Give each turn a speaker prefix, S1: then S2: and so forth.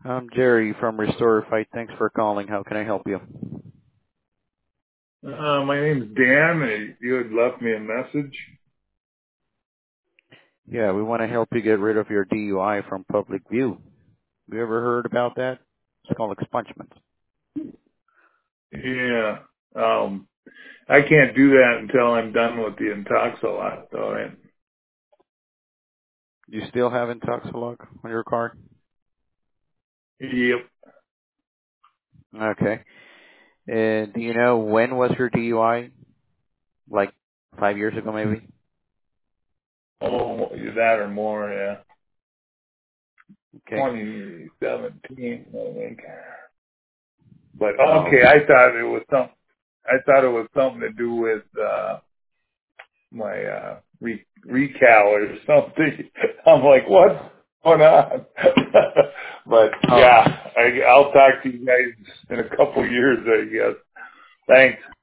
S1: I'm Jerry from Restore Fight. Thanks for calling. How can I help you?
S2: My name's Dan. You had left me a message.
S1: Yeah, we want to help you get rid of your DUI from public view. Have you ever heard about that? It's called expungement.
S2: Yeah. I can't do that until I'm done with the Intoxalot, though. Right?
S1: You still have Intoxilog on your car?
S2: Yep.
S1: Okay. Do you know when was your DUI? Like 5 years ago, maybe?
S2: Oh, that or more, yeah.
S1: Okay.
S2: 2017, I think. But
S1: Oh,
S2: okay, I thought it was something to do with my recal or something. I'm like, what's going on? But
S1: oh,
S2: yeah, I'll talk to you guys in a couple years, I guess. Thanks.